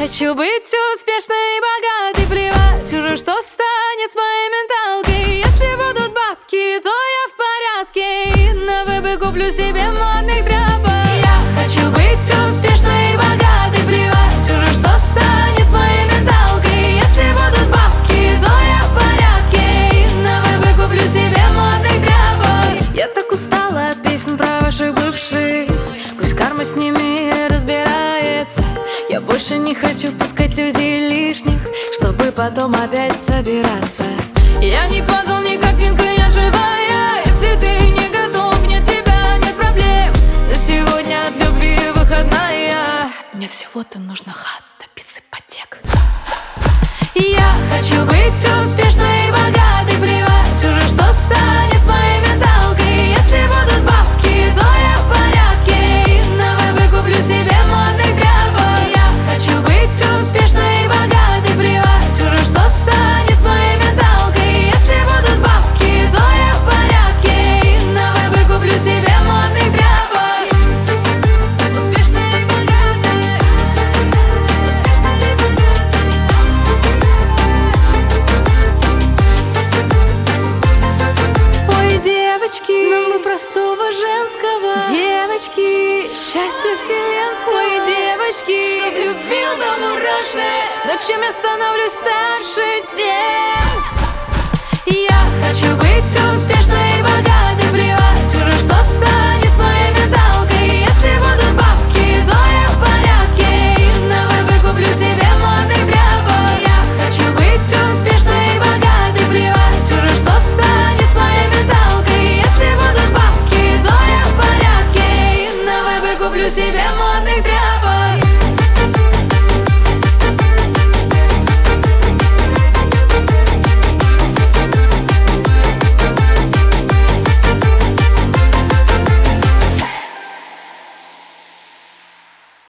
хочу быть успешной и богатой, плевать уже, что станет с моей менталкой. Если будут бабки, то я в порядке, и на ВБ куплю себе модных тряпок. Я хочу быть успешной и богатой, плевать уже, что станет с моей менталкой. Если будут бабки, то я в порядке, и на ВБ куплю себе модных тряпок. Я так устала от песен про ваших бывших, пусть карма с ними разбирается. Я больше не хочу впускать людей лишних, чтобы потом опять собираться. Я не пазл, не картинка, я живая. Если ты не готов, нет тебя, нет проблем. На сегодня от любви выходная. Мне всего-то нужно хата без ипотек. Я хочу быть успешной и богатой, плевать уже, что станет с моей менталкой. Если будут бабки, то я в порядке, и на ВБ куплю себе модных тряпок. Я хочу быть успешной и богатой, плевать уже, что станет с моей менталкой. Если будут бабки, то я в порядке, и на ВБ куплю себе модных тряпок. Успешная и богатая, успешная и богатая. Ой, девочки, нам бы простого женского. Девочки, счастье вселенского. Ой, девочки, чтоб любил до мурашек. Но чем я становлюсь старше, тем я хочу быть успешной.